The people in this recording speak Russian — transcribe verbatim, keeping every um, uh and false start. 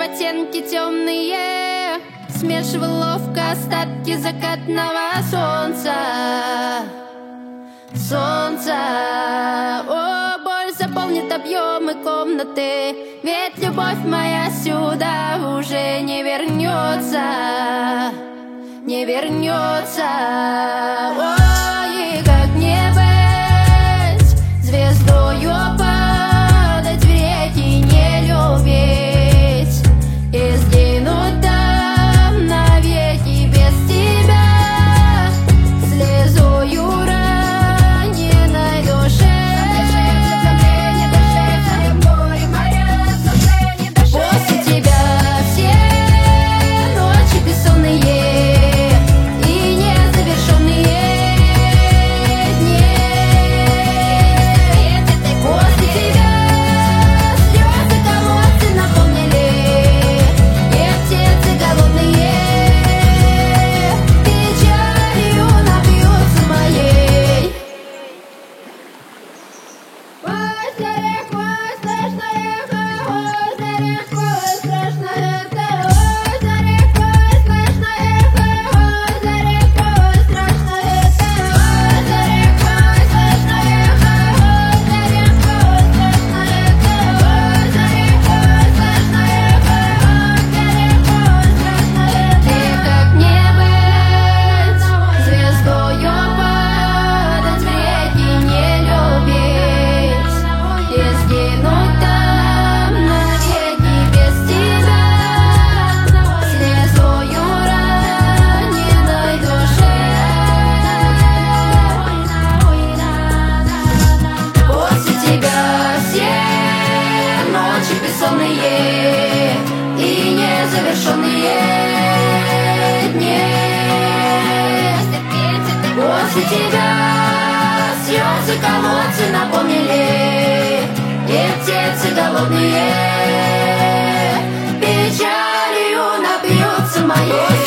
оттенки темные, смешивал ловко остатки закатного солнца. Солнце, о, боль заполнит объемы комнаты, ведь любовь моя сюда уже не вернется, не вернется. Ой, как не быть звездою, падать в реки, не любить и сгинуть там навеки без тебя. Слезою раненой душе после тебя все ночи бессонные и незавершенные дни. После тебя слезы колодцы наполнили, и птицы голодные печалью напьются моей. Возле рекой страшно ехать, возле рекой страшно ехать, возле рекой страшно ехать, возле рекой страшно ехать, возле рекой страшно ехать, возле рекой страшно ехать, возле рекой страшно ехать, возле рекой страшно ехать. И как не быть звездою, падать в реки, не любить и сгинуть там навеки без тебя. Слезою раненой душе после тебя все ночи бессонные и незавершенные дни. После тебя слезы колодцы наполнили, и птицы голодные печалью напьются моей.